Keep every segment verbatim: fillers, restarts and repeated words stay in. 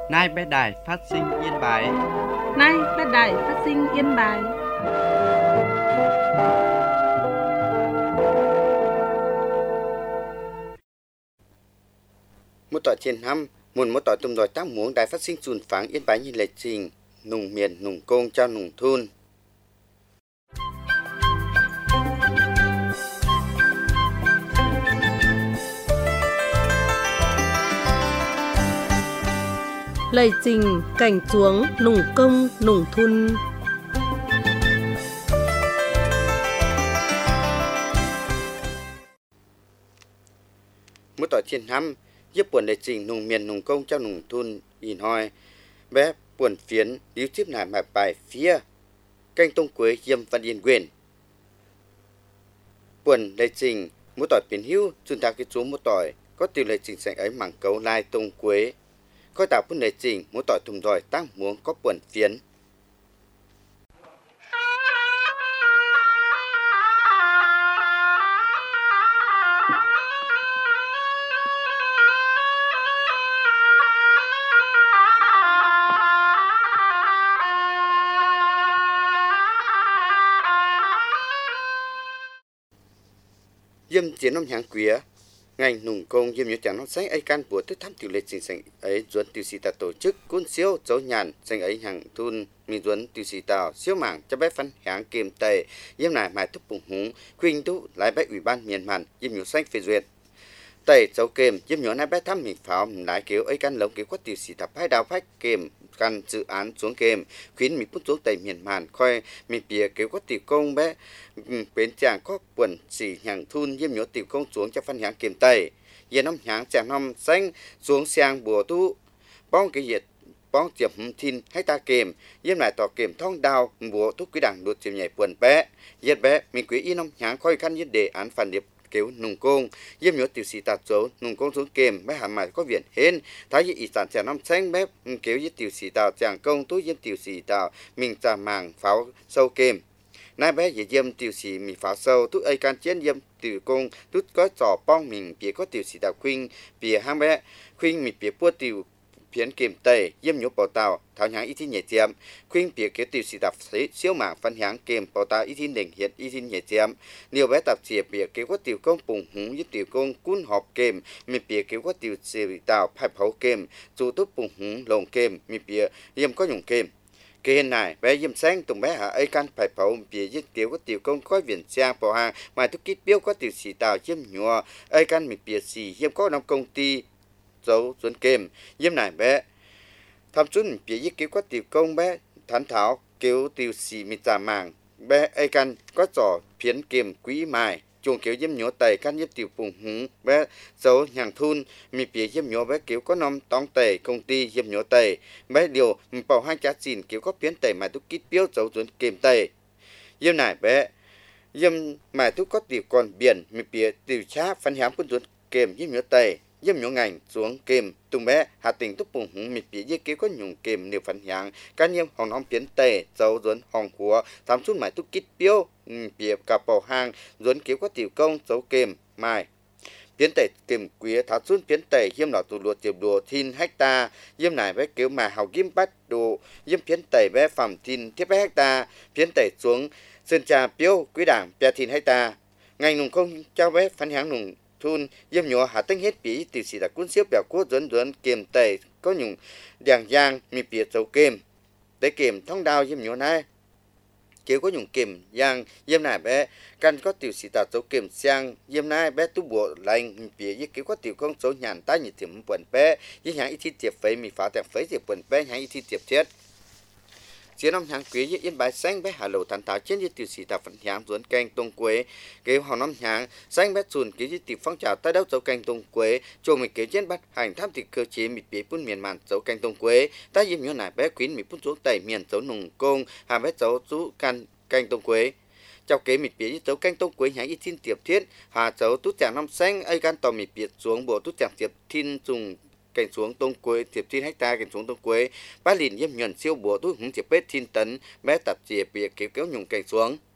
Nay bé đài phát sinh Yên Bái. Nay bé đài phát sinh Yên Bái. Một tỏi trên năm, muốn một tỏi tùm đòi tác muốn đài phát sinh chùn pháng Yên Bái như lệ trình, nùng miền nùng công cho nùng thun. Lời trình cảnh chuống nùng công nùng thun. Một tỏi trên năm, giúp buồn lệ trình nùng miền nùng công cho nùng thun in hoi. Bé buồn phiến điếu chip nải mạch bài phía canh tông quế diêm văn yên quyền. Buồn lệ trình một tỏi biến hữu chùn thao cái chú một tỏi có tiêu lệ trình sành ấy mảng cấu lai tông quế. Có tạo buồn lệ trình một tỏi thùng đòi tác muốn có buồn phiến. Diêm chiến năm hàng quý ngành nùng công diêm nhớ chẳng nó sách ấy can bùa tức thăm tiểu lệ trình sành ấy duẩn tiểu sĩ ta tổ chức cuốn siêu dấu nhàn sành ấy hàng thun mi duẩn tiểu sĩ tàu siêu mảng cho bé phân háng kiềm tề diêm này mài thúc bùng húng khuyên thúc lái bé ủy ban miền màn diêm nhớ sách phê duyệt tẩy dấu kềm diêm nhớ nay bé thăm mình pháo lái kiểu ấy can lồng kiểu quát tiểu sĩ tập hai đào phách kềm căn dự án xuống kềm khuyến mình bút xuống tẩy miền màn coi mình bìa kiểu quát tiểu công bé bên chàng có quần xì hàng thun diêm nhớ tiểu công xuống cho phân háng kiềm tẩy giờ năm háng chàng năm xanh xuống sang bùa tu bong cái nhiệt bong tiệm thìn hay ta kềm diêm lại tỏ kềm thong đào bùa tu quý đảng đột tiệm nhảy quần bé nhiệt bé mình quý y năm háng coi khăn nhiệt đề án phản điệp kiểu nùng công diêm nhớ tiểu sĩ tạt số nùng công xuống kềm bé hàm mài có viện hên thái như ý sản chàng năm xanh bé kiểu với tiểu sĩ tào chàng công tu diêm tiểu sĩ tào mình chà màng pháo sâu kềm nay bé dễ diêm tiểu sĩ mình pháo sâu tu ấy can chiến diêm tiểu công tu có trò bong mình bìa có tiểu sĩ tào khuyên bìa hang bé khuyên mình bìa bua tiểu phiến kiềm tây diêm nhớ bảo tàu tháo nháng ý thiên nhẹ chiếm khuyên bìa kế tiểu sĩ tập siêu mảng phân háng kiềm bảo tàu ý thiên đỉnh hiện ý thiên nhẹ chiếm nhiều bé tập chia bìa kế có tiểu công bùng húng với tiểu công cún họp kiềm mình bìa kế có tiểu sĩ tàu phải pháo kiềm chủ túc bùng húng lồng kiềm mình bìa diêm có dùng kiềm cái hiện này bé diêm sáng tùng bé hạ ấy can phải pháo bìa với tiểu có tiểu công có viện trang bảo hàng mà thức kít biếu có tiểu sĩ tàu diêm nhựa ấy can mình bìa xì diêm có năm công ty dấu dẫn kềm diêm này bé tham chút bìa với kiểu có tiểu công bé thán thảo kiểu tiểu sĩ mình trả màng bé ấy can có trò phiến kiềm quý mài chuồng kiểu diêm nhựa tẩy can với tiểu bùng húng bé dấu hàng thun mình bìa diêm nhựa bé kiểu có năm tông tẩy công ty diêm nhựa tẩy bé điều mình bảo hai giá xìn kiểu có phiến tẩy mà tôi kít biếu dấu dẫn kềm tẩy diêm này bé diêm mà tôi có tiểu còn biển mình bìa tiểu chá phân hám quân dẫn kềm diêm nhựa tẩy diêm nhổ ngành xuống kềm tung bé hà tình túc bùng húng mịt bìa dây kéo có nhung kềm nhiều phần hạng cá nhiêm hòn nón phiến tề dấu duẩn hòn của thám chút mãi túc kít biếu bìa cà bầu hang duẩn kéo có tiểu công dấu kềm mai phiến tề kềm quý thám chút phiến tề diêm nào tụ luộc tiểu đùa thiên hecta diêm này bé kéo mà hào kim bắt đồ diêm phiến tề bé phẩm thiên thiết bé hecta phiến tề xuống sơn trà biếu quý đảng bé thiên hecta ngành nùng không cho bé phân hạng nùng thun diêm nhựa hạ tinh hết bỉ tiểu sĩ đã cuốn siêu bèo cốt duẩn duẩn kiềm tẩy có nhung đàng giang mi bìa dấu kiềm để kiềm thông đao diêm nhựa này kiểu có nhung kiềm giang diêm này bé căn có tiểu sĩ ta dấu kiềm sang diêm này bé tu bộ lành mi bìa với kiểu có tiểu công dấu nhàn tai nhiệt tiệm quần bé với hàng ít thi tiệp phế mi phá tiệm phế tiệp quần bé hàng ít thi tiệp thiết chiến năm hàng quý yên bái xanh bé hà lộ thản thảo trên như tiểu sĩ ta phấn háng duẩn canh tông quế kêu họ năm hàng xanh bé sùn kêu như tiểu phong trào tai đấu dấu canh tông quế cho mình kêu trên bắt hành tham thị cơ chế mịt bế phun miền màn dấu canh tông quế ta diêm nhớ này bé quyến mịt phun xuống tẩy miền dấu nùng công hà bé dấu chú căn canh tông quế chào kế mịt bế dấu canh tông quế hàng ít thiên tiệp thiết hà dấu tút chàng năm xanh ấy gan tàu mịt bế xuống bộ tút chàng tiệp thiên dùng cảnh xuống tông quế tiệp thiên hecta cảnh xuống tông quế ba liền diêm nhuận siêu bùa túi hứng tiệp bết thiên tấn bé tập chìa bìa kéo kéo nhung cảnh xuống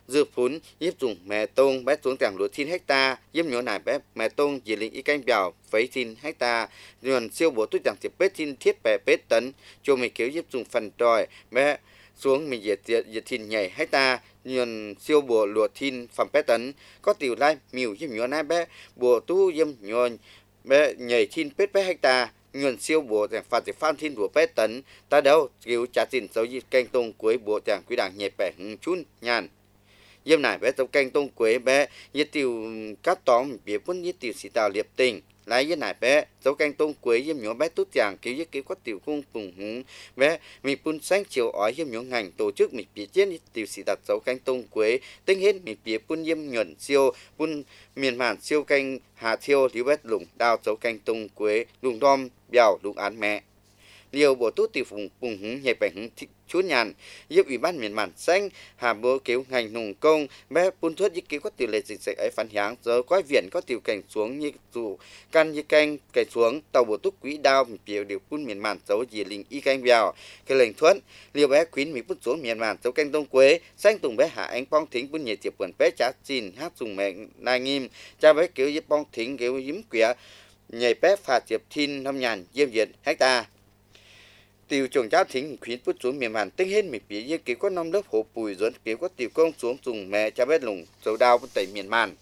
dự phún giúp dùng mẹ tông bé xuống tảng lúa thiên hecta giúp nhỏ nải bé mẹ tông dì linh y canh bèo với thiên hecta nguồn siêu bố túi tảng tiệp bết thiên thiết bè bết tấn cho mình kéo giúp dùng phần tròi bé xuống mình diệt diệt diệt thiên nhảy hecta nguồn siêu bùa lúa thiên phẩm bét tấn có tiểu lai miêu giúp nhỏ nải bé bùa tu giúp nhon bé nhảy thiên bết bé hecta nguồn siêu bùa tảng phạt diệt phan thiên bùa bét tấn ta đâu cứu trả tiền dấu diệt canh tông cuối bùa tảng quý đảng nhảy bẻ hứng chun nhàn yếm nải bé dấu canh tông quế bé nhiệt tiêu cắt tóm bìa quân nhiệt tiêu xì tàu liệp tình lái yếm nải bé dấu canh tông quế yếm nhỏ bé tốt chàng cứu yếm cứu có tiểu cung phùng húng bé mình phun sáng chiều ói yếm nhỏ ngành tổ chức mình bìa chết nhiệt tiêu xì đặt dấu canh tông quế tính hết mình bìa phun yếm nhuận siêu phun miền màn siêu canh hà thiêu liu bé lủng đào dấu canh tông quế lủng đom bèo lủng án mẹ liều bộ tốt tiểu phùng phùng húng nhảy bẻ húng chúa nhàn giúp ủy ban miền màn xanh hà bố cứu ngành nông công bé phun thuốc giúp cứu có tỷ lệ dịch sạch ấy phản hiáng giờ quái viện có tiểu cảnh xuống như dù căn như canh cảnh xuống tàu bộ túc quỹ đao biểu điều phun miền màn dấu gì linh y canh vào cái lệnh thuận liều bé khuyến mỹ phun xuống miền màn dấu canh đông quế xanh tùng bé hạ anh bong thính phun nhiệt tiệp quần bé trả chín hát dùng mẹ nai nghiêm cha bé cứu giúp bong thính cứu giếm quẻ nhảy bé phạt tiệp thiên năm nhàn diêm việt hecta tiêu trồng giáo thính khuyến phút xuống miền màn tính hết mình phía dưới kiểu có năm lớp hồ bùi dẫn kiểu có tiểu công xuống dùng mẹ cha bé lùng dầu đao với tẩy miền màn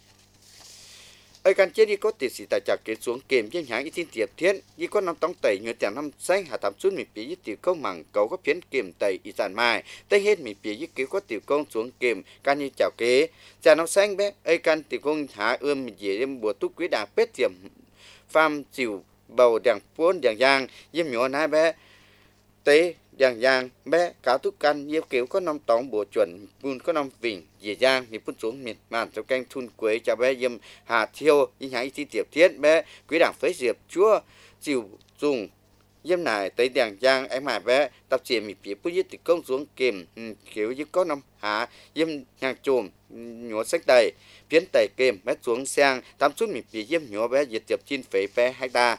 ở căn chết đi có tiền sĩ tài trả kế xuống kèm với nhãn ít thiên tiệp thiên đi có năm tống tẩy nhiều tiền năm xanh hạ thảm xuống mình phía dưới tiểu công mảng cầu có phiến kèm tẩy ít sản mai tính hết mình phía dưới kiểu có tiểu công xuống kèm căn như chảo kế trả năm xanh bé ở căn tiểu công hạ ươm mình dễ đem bùa túc quý đà pết tiệm pham chịu bầu đằng cuốn đằng giang diêm nhỏ nai bé tế giang giang bé cáo thúc căn nhiêu kiểu có năm tóng bộ chuẩn buôn có năm vịnh dễ giang thì phun xuống miền màn trong canh thun quế cho bé dâm hà thiêu như hãy chi tiệp thiết bé quý đảng phế diệp chúa chịu dùng dâm này tới giang giang em mà bé tập triển mình phía bút thì công xuống kìm kiểu như có năm hạ dâm nhang chùm nhỏ sách đầy phiến tẩy kìm bé xuống sang tám chút mình phía dâm nhỏ bé diệt tiệp chín phế bé hecta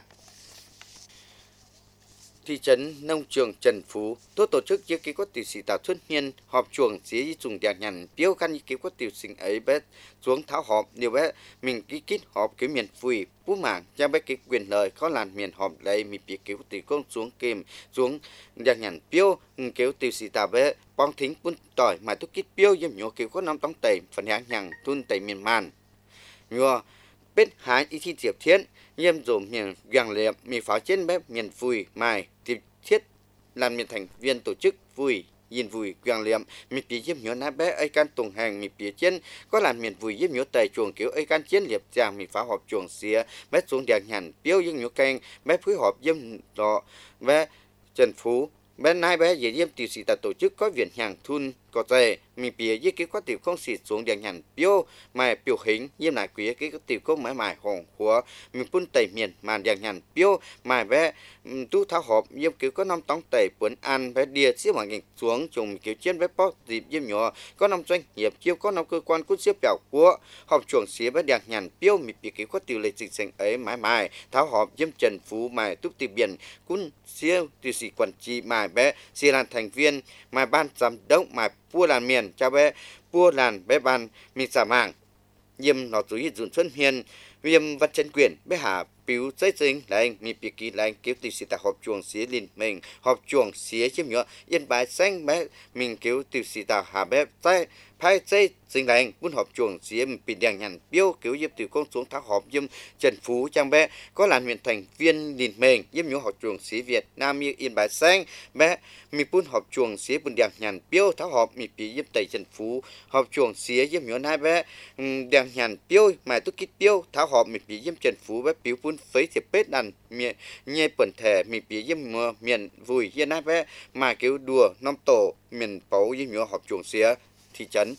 thị trấn nông trường Trần Phú tốt tổ chức dưới ký có tiểu sĩ tạo xuất hiên họp chuồng xí dùng đẹp nhằn biếu khăn như ký có tiểu sinh ấy bé xuống tháo họp nhiều bé mình ký kít họp cái miền phùi phú mảng cho bé cái quyền lời có làn miền họp lấy mình bị ký tiểu công xuống kìm xuống đẹp nhằn biếu kéo tiểu sĩ tạo bé bong thính bún tỏi mà tôi kít biếu dâm nhỏ ký có năm tống tẩy phần hạng nhằng thun tẩy miền màn nhua bên hái ý thi tiệp thiên nghiêm dồn miền vàng liệp mì pháo trên bếp miền phùi mài tiệp thiết làm miền thành viên tổ chức vui nhìn vui vàng liệp mì phía diêm nhớ ná bé ấy can tùng hàng mì phía trên có làm miền vui diêm nhớ tày chuồng kiểu ấy can chiến liệp giang mì pháo họp chuồng xía bé xuống đèn nhàn biếu dương nhớ canh bé phối họp diêm đỏ bé Trần Phú bên nay bé dễ diêm tiểu sĩ tại tổ chức có viện hàng thun có thể mình bìa với cái có tiểu không xịt xuống đèn nhàn biếu mà biểu hình diêm lại quý cái có tiểu không mãi mãi hồng của mình phun tẩy miền màn đèn nhàn biếu mà bé tu tháo họp diêm kiểu có năm tống tẩy cuốn ăn bé đìa xếp hoàng nghịch xuống trùng kiểu trên bé bó dịp diêm nhỏ có năm doanh nghiệp chiếu có năm cơ quan cút xếp bèo của họp chuồng xía bé đèn nhàn biếu mình bìa cái có tiểu lệ dịch sinh ấy mãi mãi tháo họp diêm Trần Phú mà túc tiểu biển cún siêu tiểu sĩ quản trị mà bé xì làm thành viên mà ban giám đốc mà pua làn miền cho bé pua làn bé ban mình giả mạng diêm nó chú ý dùn xuân hiền viêm văn chân quyền bé hạ biểu xây dựng lại mi bị kỳ lại kéo từ sĩ tại họp chuồng xía liền mình họp chuồng xía chiếm nhỏ yên bài xanh bé mình kéo từ sĩ tại hạ bé tay phải xây dựng lại muốn họp chuồng xía bị đèn nhằn biếu kéo giúp từ con xuống tháo họp diêm Trần Phú trang bé có làn huyện thành viên liền mình diêm nhỏ họp chuồng xía Việt Nam như yên bài xanh bé mi muốn họp chuồng xía bùn đèn nhằn biếu tháo họp mi bị diêm tây Trần Phú họp chuồng xía diêm nhỏ hai bé đèn nhằn biếu mà tôi kít biếu tháo họp mi bị diêm Trần Phú bé biếu bún phấy thiệp bết đàn miệng nhẹ bẩn thẻ mi bị diêm mưa miền vui yên hai bé mà kêu đùa năm tổ miền báu diêm nhỏ họp chuồng xía thị trấn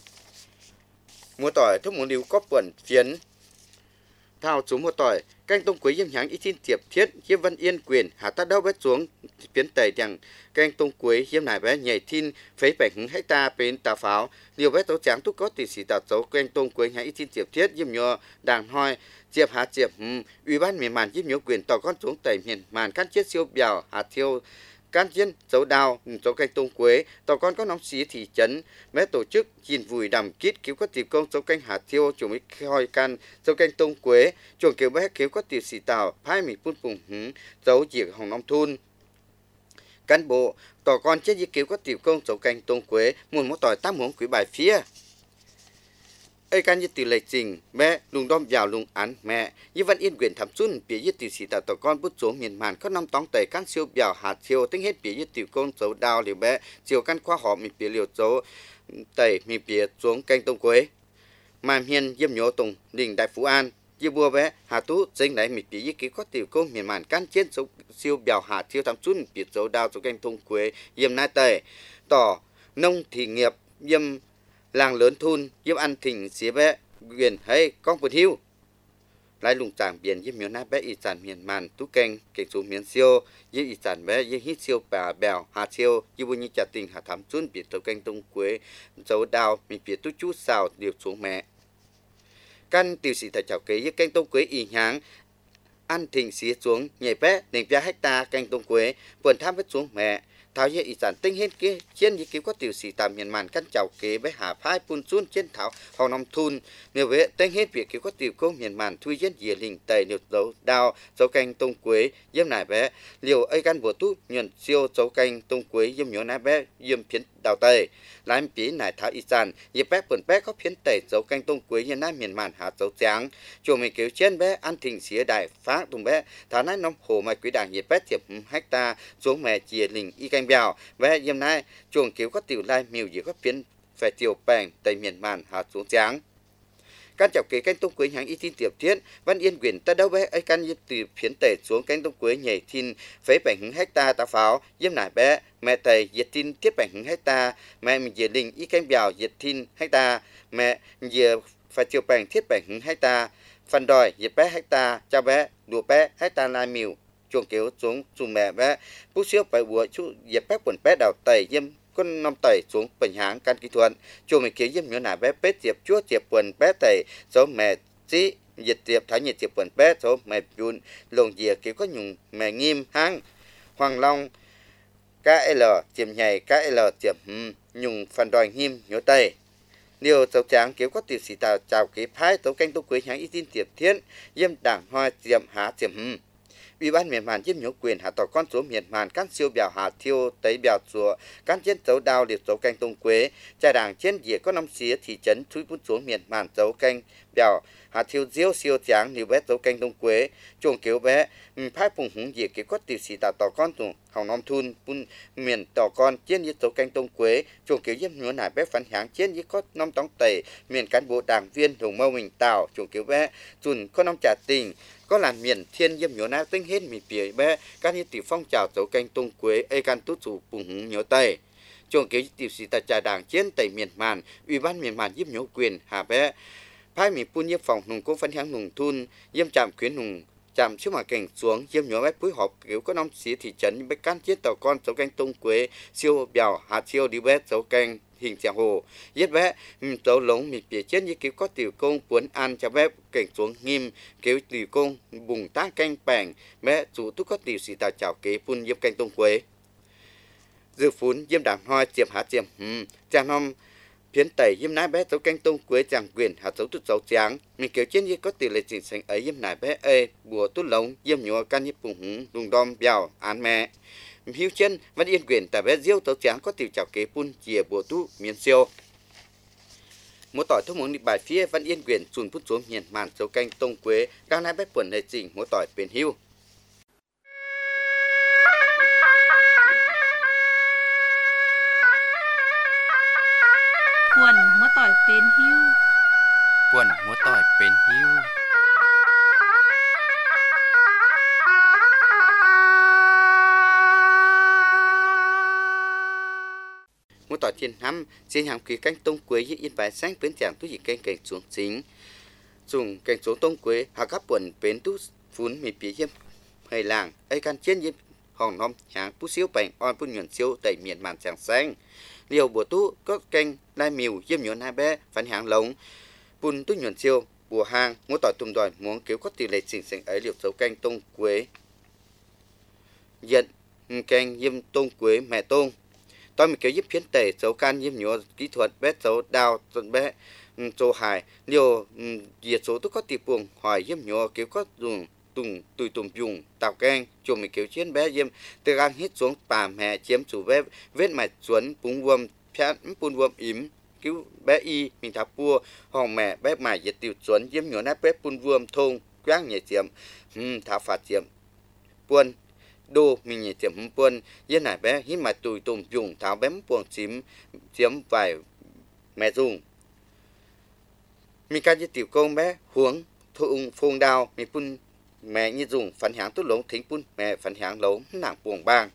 mua tỏi thuốc muốn lưu có bẩn phiến thao chúng mua tỏi canh tông quế diêm nháng ít tin tiệp thiết diêm văn yên quyền hạ tát đâu bét xuống phiến tẩy đằng canh tông quế diêm nải bé nhảy tin phế bảy hứng hecta bên tà pháo liều bé tấu tráng thúc có tỷ sĩ tà dấu canh tông quế nháng ít tin tiệp thiết diêm nhò đàng hoi diệp hạ diệp ủy ban miền màn diêm nhò quyền tỏ con xuống tẩy miền màn cắt chết siêu bèo hạ thiêu can chiên dấu đào dấu canh tông quế tàu con có nóng xí thị trấn bé tổ chức gìn vùi đầm kít cứu các tiểu công dấu canh hạt thiêu chủ mỹ khoi can dấu canh tông quế chuồng kiểu bé cứu các tiểu xì tàu phai mì phun phùng hứng dấu diệt hồng nông thôn cán bộ tàu con chết di cứu các tiểu công dấu canh tông quế muốn mỗi tỏi tám muốn quý bài phía ai can như từ lệ trình mẹ lùng đom vào lùng án mẹ như văn yên quyền thẩm xuân bịa như từ sĩ tạo tàu con bút số miền màn có năm tóng tẩy can siêu vào hạt siêu tính hết bịa như từ con dấu đào liều bé siêu can khoa họ mình bịa liều dấu tẩy mình bịa xuống canh tông quế mà hiền diêm nhổ tùng đình đại phú an như bùa bé hà tú danh này mình bịa như ký có tiểu công miền màn can chiến số siêu vào hạt siêu thẩm xuân bịa dấu đào xuống canh tông quế diêm nai tẩy tỏ nông thị nghiệp diêm làng lớn thôn giúp ăn thỉnh xía bé quyền hay con bột hiu lại lùng tràng biển giúp miền nam bé ý sản miền màn tú keng keng xuống miền siêu giúp ý sản bé giúp hít siêu bà bèo hà siêu giúp bunyi chặt tình hà thắm chun biển tàu canh tông quế dấu đào mình biển tú chú xào điều xuống mẹ căn tiểu sĩ tại chảo kế giúp canh tông quế ý nháng ăn thỉnh xía xuống nhảy bé nền ba hecta canh tông quế vườn tham vết xuống mẹ thảo như ý sản tinh hết kia trên như cứu có tiểu sĩ tạm miền màn căn chào kế với hà phai phun xuống trên thảo hòn nông thôn nếu vậy tinh hết việc cứu có tiểu công miền màn thui dân dìa linh tẩy liều dấu đào dấu canh tông quế diêm nải bé liều ấy căn bùa tú nhuận siêu dấu canh tông quế diêm nhớ nải bé diêm phiến đào tẩy lại phí nải thảo ý sản diêm bé bẩn bé có phiến tẩy dấu canh tông quế như nải miền màn hà dấu trắng chùa mình cứu trên bé ăn thỉnh xía đại phá tùng bé thảo nải nông hồ mai quý đảng diệp bé thiệp hecta xuống mẹ dìa linh y canh bèo và hôm nay chuồng cứu có tiểu lai miêu gì có phiến phải tiểu bèn tại miền màn hà xuống trắng căn chọc kế canh tông quế hàng y tin tiệp thiết văn yên quyền ta đâu bé ấy căn như từ phiến tẩy xuống canh tông quế nhảy tin phế bảy hứng hecta ta pháo diêm nải bé mẹ tẩy diệt tin tiếp bảy hứng hecta mẹ mình diệt đình y canh bèo diệt tin hecta mẹ diệt phải tiểu bèn thiết bảy hứng hecta phần đòi diệt bé hecta cho bé đùa bé hecta lai miêu chuồng kéo xuống dùng mẹ bé bút siêu phải bùa chú dẹp bé quần bé đào tẩy diêm con năm tẩy xuống bình háng can kỹ thuật chuồng mình kéo diêm nhớ nà bé bé diệp chúa diệp quần bé tẩy số mẹ chí diệt diệp thái nhiệt diệp quần bé số mẹ buồn lồng diệp kéo có nhung mẹ nghiêm háng hoàng long kl diệp nhảy kl diệp nhung phần đòi nghiêm nhớ tẩy điều dấu trắng kéo có tiểu sĩ tàu chào kế phái tấu canh tấu quế háng y tin tiệp thiên diêm đảng hoa diệp há diệp Ủy ban miền màn giúp nhớ quyền hạ tỏ con số miền màn các siêu bèo hạ thiêu tấy bèo chùa các chiến dấu đao liệt dấu canh tông quế trà đảng trên dĩa có năm xía thị trấn chui bút xuống miền màn dấu canh bèo hạ thiêu diêu siêu tráng liều bé dấu canh tông quế chuồng kéo bé phái phùng hùng dĩa kế có tiểu sĩ tạo tỏ con tùng hồng nom thun bún miền tỏ con trên dĩa dấu canh tông quế chuồng kéo giúp nhớ nải bé phản háng trên dĩa có năm tóng tẩy miền cán bộ đảng viên đồng mâu mình tạo chuồng kéo bé chùn có năm trà tình có làm miền thiên diêm nhớ na tinh hết mì bìa bé các như tiểu phong trào dấu canh tông quế ai can tút chủ phùng hùng nhớ tây chuồng kéo tiểu sĩ tại trà đảng trên tây miền màn ủy ban miền màn giúp nhớ quyền hà bé phái mỹ pun nhiếp phòng nùng công phân háng nùng thun diêm trạm khuyến nùng chạm trước mà cảnh xuống diêm nhớ bé phối hợp kiểu có năm xí thị trấn bé can chiết tàu con dấu canh tông quế siêu bèo hạt siêu đi bé dấu canh hình chèo hồ giết bé dấu lống mịt bìa chết như kiểu có tiểu công cuốn ăn cho bé cảnh xuống nghiêm kiểu tiểu công bùng tác canh bảng bé chủ túc có tiểu sĩ tàu chảo kế phun diêm canh tông quế dư phun diêm đảng hoa chiếm hạt chiếm chàng năm phiến tẩy diêm nái bé dấu canh tông quế chàng quyền hạt dấu tút dấu trắng mình kiểu trên như có tỷ lệ chỉnh sành ấy diêm nái bé ê bùa tút lống diêm nhúa can như bùng húng đùng đom bèo án mẹ hiếu chân vẫn yên quyền tại bé diêu tấu trắng có tiểu chảo kế phun chìa bùa tú miền siêu mỗi tỏi thông muốn đi bài phía vẫn yên quyền chùn phút xuống miền màn dấu canh tông quế đang nái bé quần hệ chỉnh mỗi tỏi bền hiu quần mỗi tỏi bền hiu quần mỗi tỏi bền hiu mỗi tỏi thiên năm trên hàng kỳ canh tông quế với yên bài sáng bến chàng tu dị canh canh xuống chính dùng canh xuống tông quế hạ các quần bến tu phun mì phía diêm hay làng ai can trên diêm hòn nom hàng tu siêu bành on phun nhuận siêu tẩy miền màn sáng sáng liều bùa tu có canh lai miều diêm nhuận hai bé phản hàng lống phun tu nhuận siêu bùa hang mỗi tỏi tùm đòi muốn kéo có tỷ lệ chỉnh sành ấy liều dấu canh tông quế giận kèn yếm tông quế mẹ tông tôi mình kiểu giúp phiến tẩy dấu can yếm nhựa kỹ thuật bé dấu đào dần bé dấu hài nhiều diệt số tôi có tiệp buồng hỏi yếm nhựa kiểu có dùng tùng tùy tùng dùng tạo keng chùm mình kiểu chiến bé yếm từ gan hít xuống bà mẹ chiếm chủ bé vết mạch xuống búng vuông phán bún vuông ím cứu bé y mình thả pua hòn mẹ bé mày diệt tiêu xuống yếm nhựa nát bé bún vuông thôn quáng nhẹ chiếm thả phạt chiếm buôn đô mình nhảy tiệm buôn yên nải bé hít mà tùy tùng dùng tháo bém buồng chím chiếm vài mẹ dùng mình ca như tiểu công bé huống thùng phùng đào mình phun mẹ như dùng phản hãng tốt lống thính phun mẹ phản hãng lống nàng buồng bang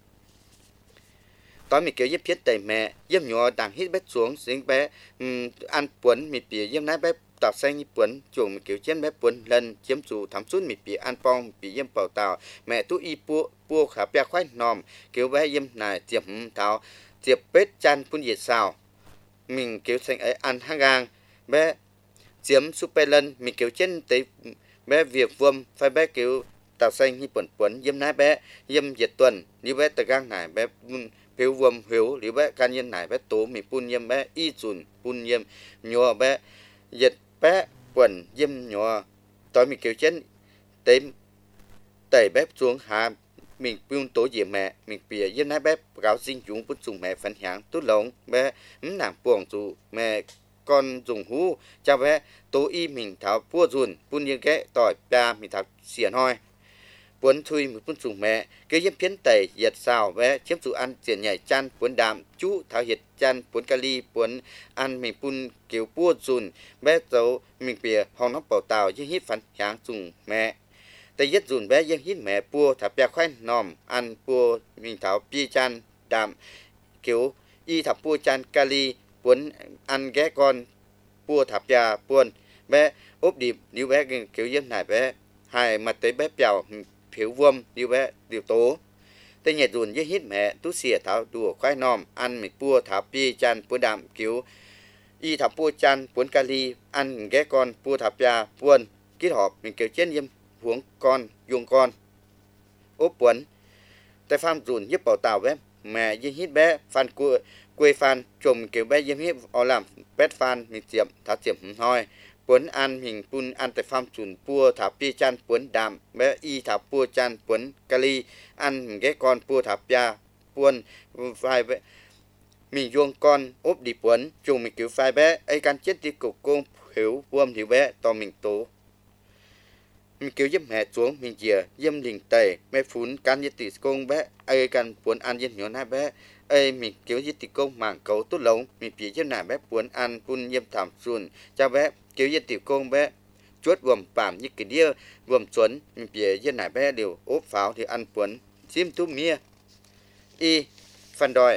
tối mình kiểu giúp thiết tẩy mẹ giúp nhỏ đang hít bé xuống dính bé um, ăn cuốn mình bìa giúp nái bé tạo xanh như cuốn chuồng mình kiểu chiến bé cuốn lần chiếm chủ thắm suốt mình bìa ăn pong bìa yếm bảo tàu mẹ tu y pua pua khá bia khoai nòm kiểu bé yếm này tiệm tháo tiệp bết chan phun nhiệt xào mình kiểu xanh ấy ăn hang gang bé chiếm super lần mình kiểu trên tới bé việc vuông phải bé kiểu tạo xanh như cuốn cuốn yếm nái bé yếm diệt tuần như bé từ gang này bé phiếu vuông phiếu lý bé can nhân này bé tố mình phun yếm bé y chùn phun yếm nhỏ bé diệt bé quần yếm nhỏ tối mình kiểu trên tới tẩy bếp xuống hạ mình phun tố diệt mẹ mình bìa yếm nái bé gáo sinh chúng phun dùng mẹ phản hãng tốt lống bé nàng buồng dù mẹ con dùng hú cho bé tố y mình tháo pua dùn phun như cái tỏi ba mình tháo xiển hoi cuốn thui một cuốn dùng mẹ cái yếm phiến tẩy diệt xào bé chiếm chủ ăn xiển nhảy chan cuốn đạm chú tháo hiệt chan cuốn kali cuốn ăn mình phun kiểu pua dùn bé dấu mình bìa hòn nóc bảo tàu như hít phản hãng dùng mẹ tay yết dùn bé yếm hít mẹ pua tháo bia khoai nòm ăn pua mình tháo pi chan đạm kiểu y tháo pua chan kali cuốn ăn ghé con pua tháp già buồn bé ốp điệp nếu bé kiểu dân này bé hai mặt tới bé bèo phiếu vuông nếu bé điều tố tay nhẹ dùn với hít mẹ tú xỉa tháo đùa khoai nòm ăn mịch pua tháp pi chan pua đạm kiểu y tháp pua chan cuốn kali ăn ghé con pua tháp già buồn kết hợp mình kiểu trên yếm huống con dùng con ốp buồn tay pham dùn giúp bảo tàu bé mẹ với hít bé phan cua quê phan chùm kiểu bé yếm hiếp ở làm pet phan mình tiệm tháo tiệm hoi cuốn ăn mình phun ăn tại farm chùn pua thả pi chan cuốn đạm bé y thả pua chan cuốn kali ăn mình ghé con pua thả pia cuốn vài bé mình vuông con ốp đi cuốn chùm mình kiểu phai bé ấy can chết đi cục công hiểu vuông thì bé to mình tố mình kiểu giúp mẹ xuống mình dìa yếm lình tẩy mẹ phun can như tỷ công bé ấy can cuốn ăn yếm nhỏ hai bé ấy mình kiểu như tỷ công mảng cấu tốt lống mình bị cho nải bé cuốn ăn phun yếm thảm xuân cho bé kiểu như tỷ công bé chuốt vườm phạm như cái đĩa vườm xuân mình bị cho nải bé đều ốp pháo thì ăn cuốn chim tú mía y phần đòi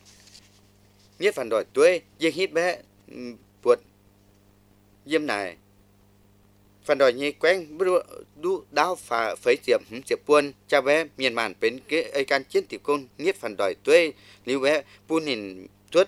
nhất phần đòi tuổi yếm hít bé buột yếm này phần đòi như quen đu đau phá phấy tiệm tiệm buôn cha bé miền màn bên cái ai can chiến tiểu công nhất phần đòi tuế lưu bé buôn nhìn tuốt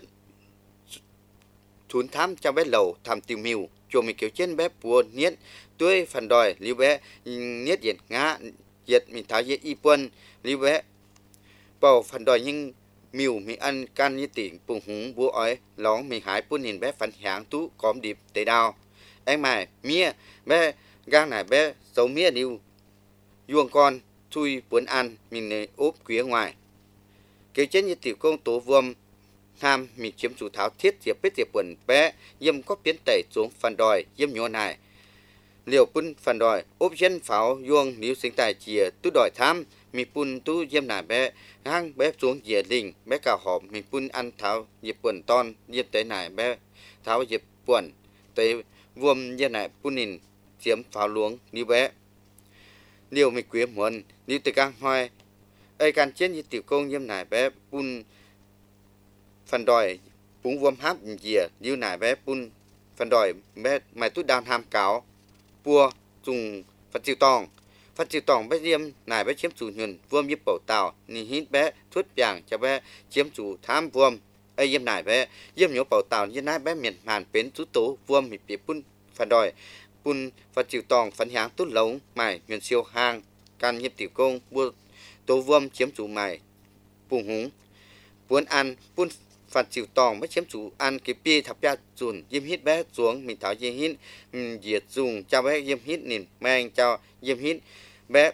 thún thám cha bé lầu tham tiêu miu cho mình kiểu trên bé buôn nhất tuế phần đòi lưu bé nhất diệt ngã diệt mình tháo diệt y buôn lưu bé bầu phần đòi nhưng miu mình ăn can như tỉnh bùng húng búa ói lóng mình hái buôn nhìn bé phần háng tú cóm điệp tế đào anh mày mía bé gang này bé dấu mía điêu vuông con chui cuốn ăn mình này ốp quía ngoài cái chết như tiểu công tố vuông ham mình chiếm chủ tháo thiết diệp bết diệp quần bé yếm có biến tẩy xuống phần đòi yếm nhỏ này liều pun phần đòi ốp chân pháo vuông nếu sinh tài chìa tú đòi tham mình pun tú yếm này bé hang bé xuống dìa đình bé cào hộp mình pun ăn tháo diệp quần ton yếm tới này bé tháo diệp quần tới vuông như này punin chiếm pháo luống như bé liều mình quý muốn liều từ càng hoài ai can chết như tiểu công như này bé pun phần đòi búng vuông háp dìa như này bé pun phần đòi bé mày tút đàn ham cáo pua dùng phát chiêu tòng phát chiêu tòng bé diêm này bé chiếm chủ nhuần vuông như bảo tàu ni hít bé thút vàng cho bé chiếm chủ tham vuông ai yếm này bé yếm nhổ bảo tàu như này bé miền màn bến chú tố vuông mình bị pun phần đòi pun phát chiêu tòng phấn háng tốt lống mày miền siêu hang can nhiếp tiểu công bua tố vuông chiếm chủ mày bùng húng buôn ăn buôn phạt chịu tòng mới chiếm chủ ăn cái pi thập gia dùn diêm hít bé xuống mình tháo diêm hít diệt dùng cho bé diêm hít nhìn mang cho diêm hít bé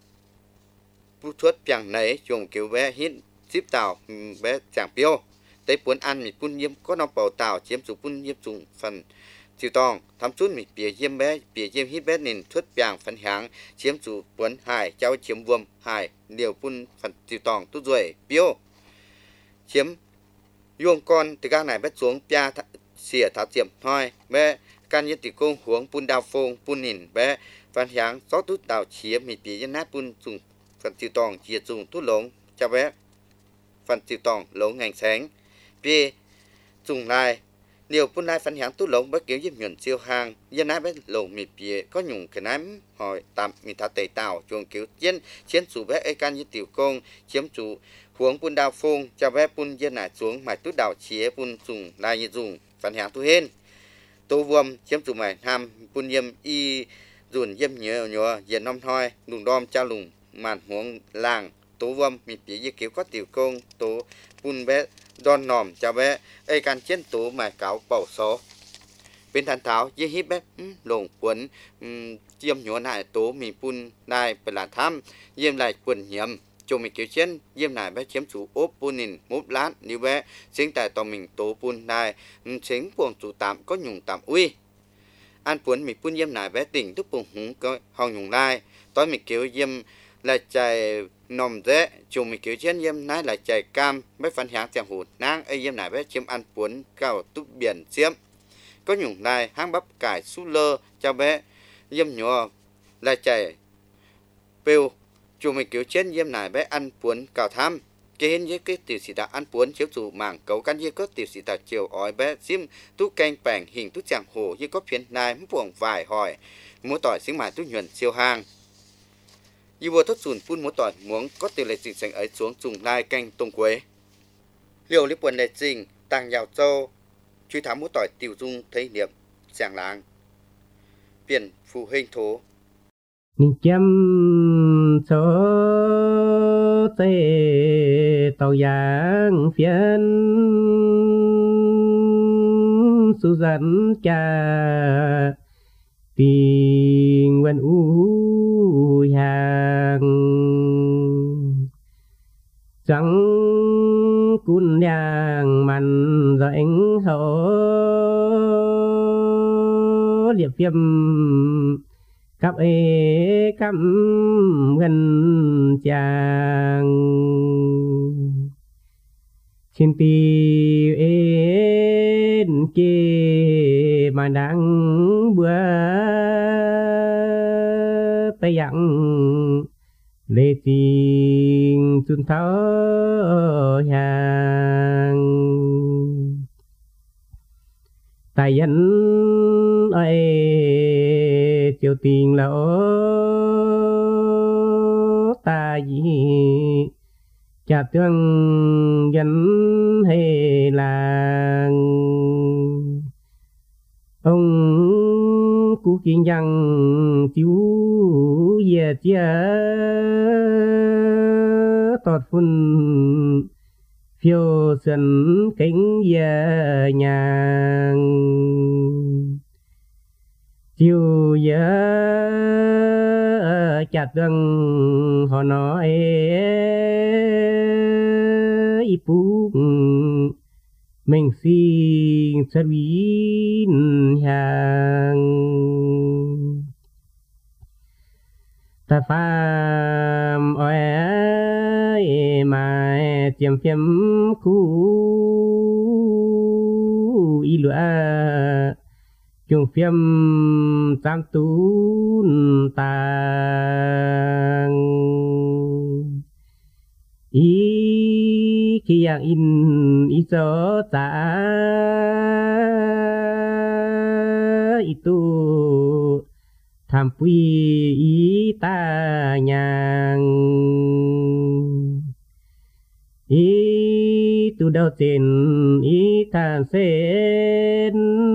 bút thuốc chẳng nấy dùng kiểu bé hít ship tàu bé chẳng piêu tới buôn ăn mình buôn diêm có nó bảo tàu chiếm chủ buôn diêm dùng phần chịu tòng thắm chút mình bìa diêm bé bìa diêm hít bé nhìn thuốc chẳng phần hàng chiếm chủ buôn hải cháu chiếm vuông hải điều buôn phần chịu tòng tốt rồi piêu chiếm yuông con từ các này bắt xuống pia xỉa tháo tiệm thôi bé can nhất tỷ công huống pun đào phông pun nhìn bé văn sáng gió tút đào chia mì bì dân nát pun dùng phần tiêu tòng chia dùng tút lống cho bé phần tiêu tòng lống ngành sáng bia dùng lại nhiều pun lại phần sáng tút lống bất kiểu giúp nhuận siêu hàng dân nát bé lồng mì bì có nhung cái nám hỏi tạm mì tháo tẩy tàu chuồng kiểu chiến chiến chủ bé ấy can nhất tỷ công chiếm chủ huống pun đào phông cho bé pun dân nải xuống mài tút đào chia pun dùng lại như dùng phần sáng tu hên tô vuông chiếm chủ mày ham pun yếm y dùn yếm nhớ nhớ diện năm thôi lùng đom cha lùng màn huống làng tô vuông mì bì như kiểu có tiểu công tô pun bé đòn nòm cho bé ấy can chiến tố mài cáo bảo số bên thành tháo dễ hít bé lồng quấn chiếm nhớ lại tố mì pun này phải là tham yếm lại quần nhầm cho mình kiểu chiến diêm này bé chiếm chủ ốp pun nhìn mốt lát như bé chính tại tòa mình tố pun này chính buồng chủ tạm có nhung tạm uy an puốn mình pun diêm này bé tỉnh thức buồng húng có hòng nhung lai tối mình kiểu diêm là chạy nòm dễ cho mình kiểu chiến diêm này là chạy cam bé phản háng chẳng hụt nang ấy diêm này bé chiếm an puốn cao túc biển chiếm có nhung lai hang bắp cải su lơ cho bé diêm nhỏ là chạy pêu chủ mình kiểu trên diêm này bé ăn puốn cào tham cái hình với cái tiểu sĩ đã ăn puốn chiếu chủ mảng cấu căn như có tiểu sĩ đã chiều ói bé diêm tú canh bảng hình tú chẳng hồ như có phiến này muốn buồng vài hỏi múa tỏi xính mài tú nhuận siêu hàng như vừa thốt sùn phun múa tỏi muốn có tiểu lệ trình sành ấy xuống dùng lai canh tông quế liều lý buồn lệ trình tàng nhào châu truy thám múa tỏi tiểu dung thấy niệm giảng làng biển phù hình thố nhìn chăm số tê tàu giang phiên su dẫn cha tình quân u hàng trắng cún nhang mặn rồi anh hổ liệp viêm cặp ê cặp gần chàng trên tì ên kê mà đang bữa tay dặn lê tình tuân tháo hàng tài dân ơi chiều tình lỡ ta gì cha tương dân hay làng ông cú kiên rằng chiếu về chia tọt phun phiêu sân cánh về nhà chiều giờ chặt răng họ nói ít phút mình xin sẽ biến hàng ta phàm ôi mà tiêm phim cũ y lụa chung phim tam tún tàng ý khi yang in ý cho ta itu tham quy ý ta nhang ý tu đầu tiên ý than sen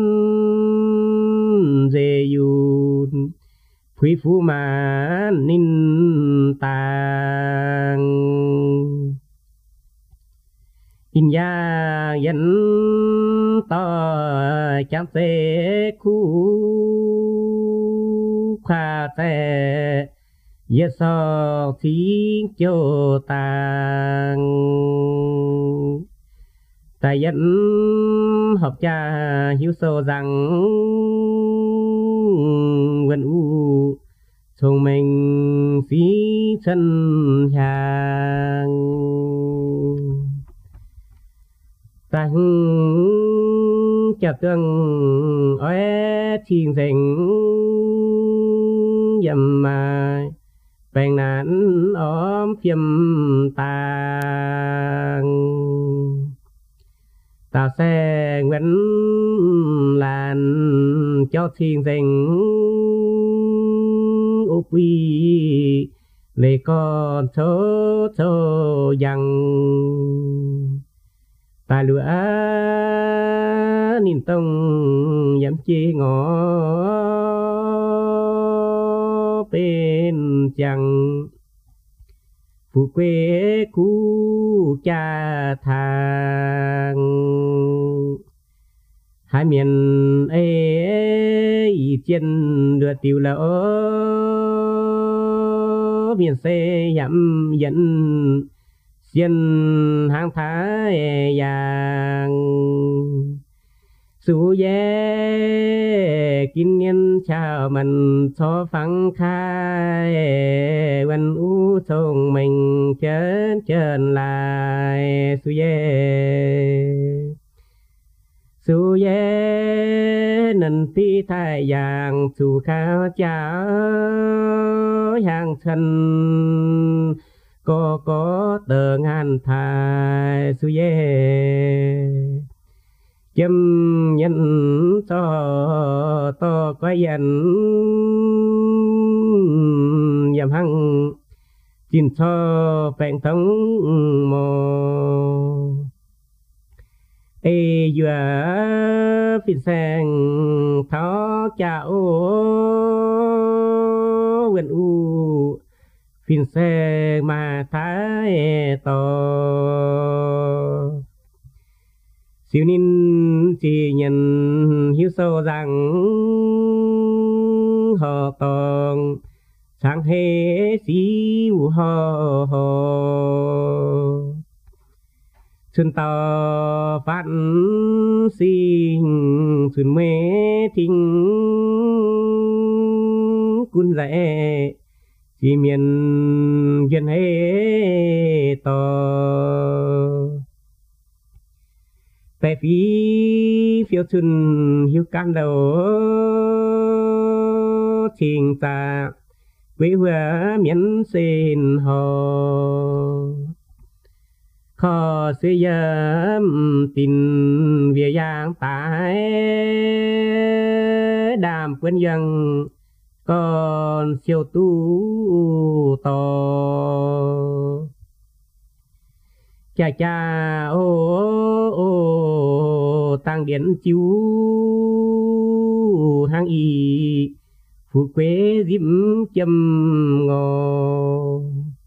dê yun phui phu ma ninh tàng in ya dẫn to chạm xe khu khá xe yết so thí cho tàng ta dẫn học cha hiếu sâu rằng vẫn u thông minh phí chân hàng ta chào tương ói thiên thành dầm mà bèn nạn ốm phiêm tàng ta sẽ nguyện làn cho thiên thành úp quy lệ con thơ thơ dằng ta lửa nín tông dám chi ngõ bên chẳng phụ quê cũ cha thang hai miền ấy trên đưa tiêu lỡ miền xe dám dẫn xin hàng thái vàng su dê kinh nhân chào mình cho phăng khaiวันu thông mình chớn chớn lại su dê su dê nần ti thái vàng su khao cháo hàng thân có có tờ ngàn thai su ye chấm nhân to to có dân dầm hăng chín cho bèn thống mồ ê dừa pin sang thó chào quên u phiên xe mà thái to siêu nín chỉ nhận hiếu sâu rằng họ tòng sáng hê xíu họ họ xuân to phát sinh xuân mê thinh cún dạy chỉ miền dân hê to tại phí phiêu xuân hiếu can đầu trình ta quê hùa miền xin họ khó suy dâm tình về giang tái đàm quân dân con siêu tu to cha cha ô ô tăng điện chiếu hang y phụ quê diễm châm ngò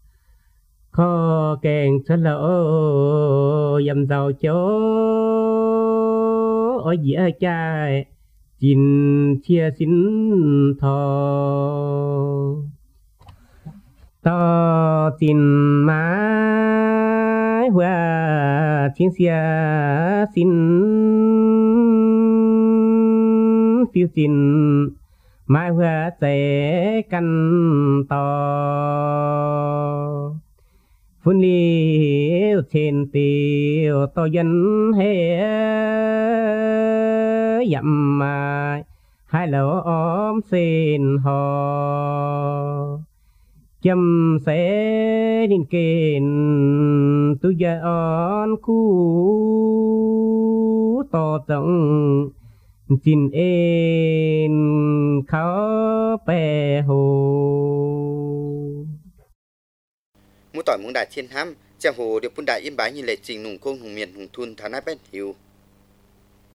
kho kèn thật lỡ dầm giàu chó ở dĩa trai chín chia xin thọ to chín mái hoa thiên xia xin phiêu xin mai hoa sẽ căn to phun liêu trên tiêu to dân hệ dặm mà hai lỗ ốm xin họ châm sẽ đến kền tu gia on khu to rộng xin em khó bè hồ Mỗi tỏi muốn đại thiên hám, chàng hồ được bún đại yên bái như lệ trình nùng công hùng miền hùng thun thả nai bét hiu.